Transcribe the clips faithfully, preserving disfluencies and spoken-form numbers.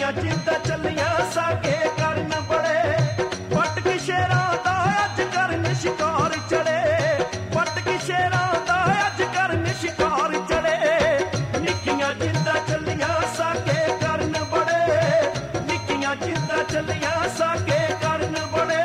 निक्कियां जिद्दां चलियां साके करन बड़े पट की शेरां दा अज करन शिकार चढ़े पट की शेरां दा अज करन शिकार चढ़े निक्कियां जिद्दां चलियां साके करन बड़े निक्कियां जिद्दां चलियां साके करन बड़े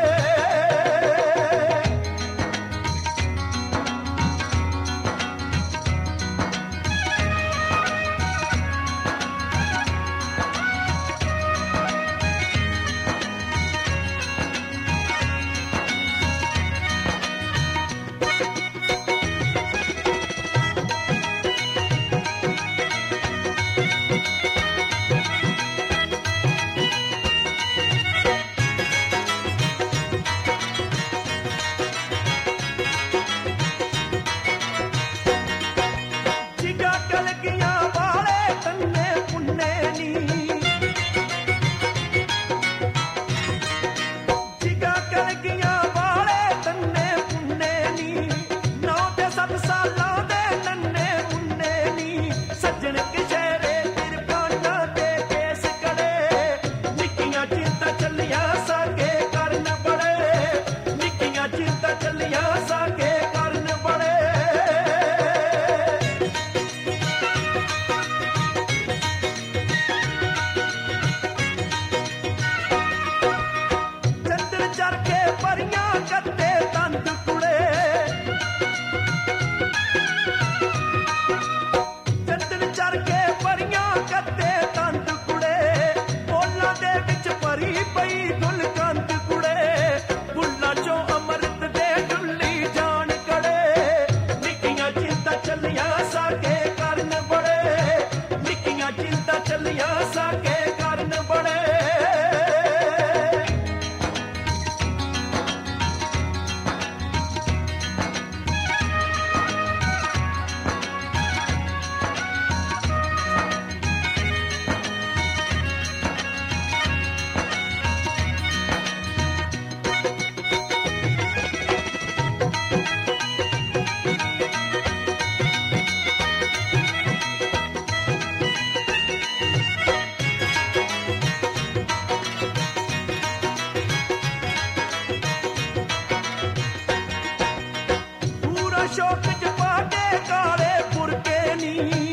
शौक च पाके काले पुरके नी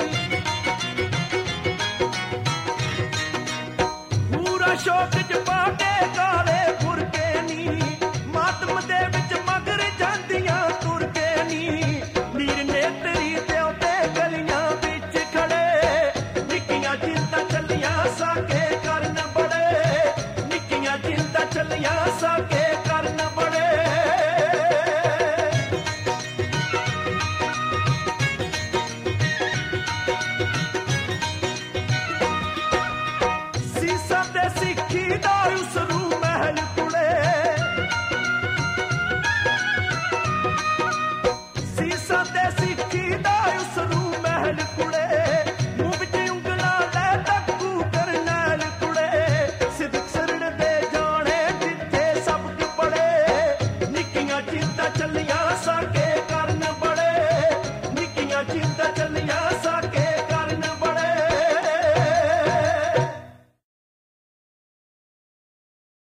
पूरा शौक च पाके काले पुरके नी मातम दे विच मगर जांदियां तुरके नी नीर ने तेरी प्योते गलियां विच खड़े निक्कियां जिद्दां चलियां साके